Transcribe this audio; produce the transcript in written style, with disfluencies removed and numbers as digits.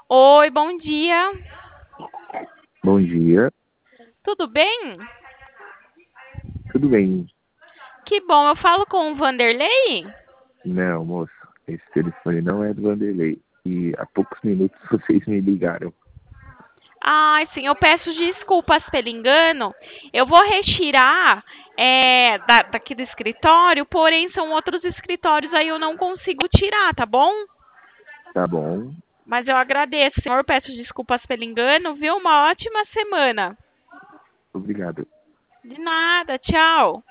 Oi, bom dia. Bom dia, Tudo bem? tudo bem? Que bom, eu falo com o Vanderlei? Não, moço, esse telefone não é do Vanderlei. E há poucos minutos vocês me ligaram. Ai, sim, eu peço desculpas pelo engano. Eu vou retirar daqui do escritório, porém são outros escritórios aí eu não consigo tirar, tá bom? Tá bom? Mas eu agradeço, senhor. Peço desculpas pelo engano, viu? Uma ótima semana. Obrigado. De nada, tchau.